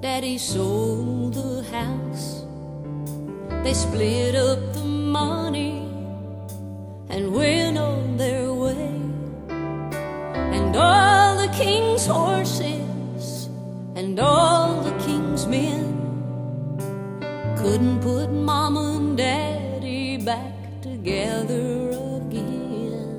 Daddy sold the house, they split up the money and went on their way. And all the king's horses and all the king's men couldn't put Mama and Daddy back together again.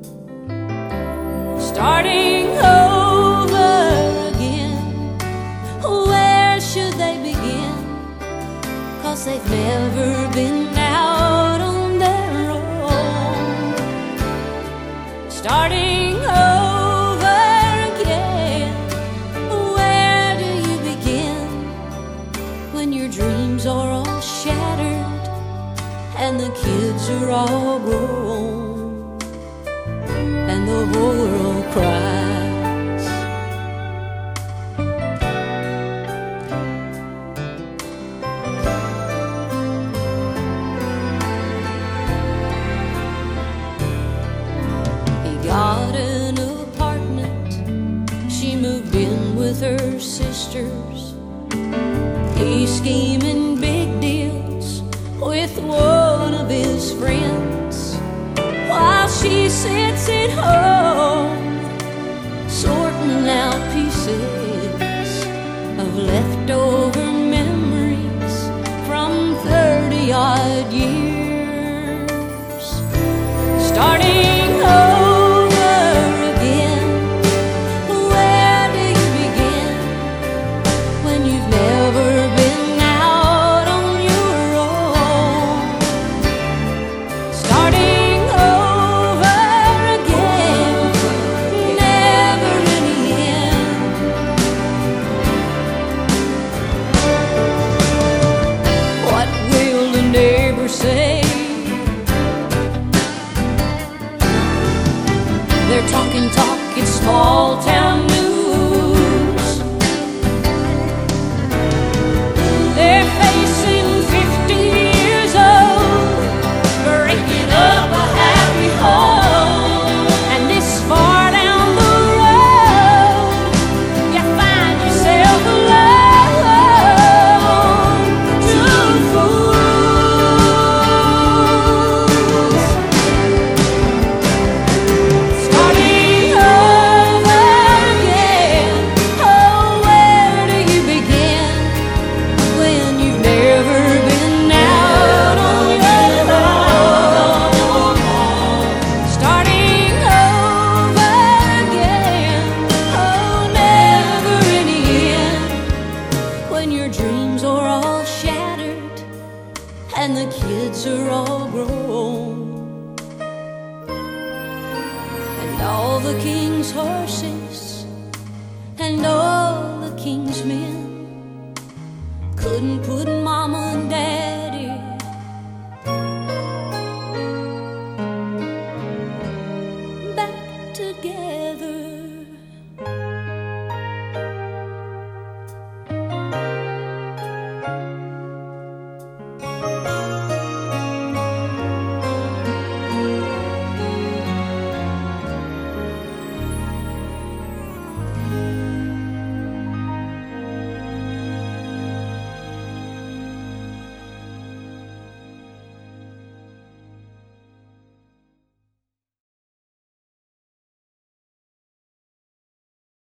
Starting over again, where should they begin? 'Cause they've never been out on their own. Starting over again, where do you begin when your dreams are all shattered and the kids are all grown and the whole world cries? He got an apartment, she moved in with her sisters. He's scheming big deals with one of his friends, while she sits at home sorting out pieces of leftover memories from 30-odd years. Starting over again, where do you begin when you've never been out on your own? Starting over again, never in the end. What will the neighbors say? They're talking talk, it's small town news. They're facing 50 years old, breaking up a happy home. And this far down the road, you find yourself alone. Two fools. Starting over again, oh, where do you begin when you've never been out on your own? Starting over again, oh, never in the end, when your dreams are all shattered and the kids are all grown and all the king's horses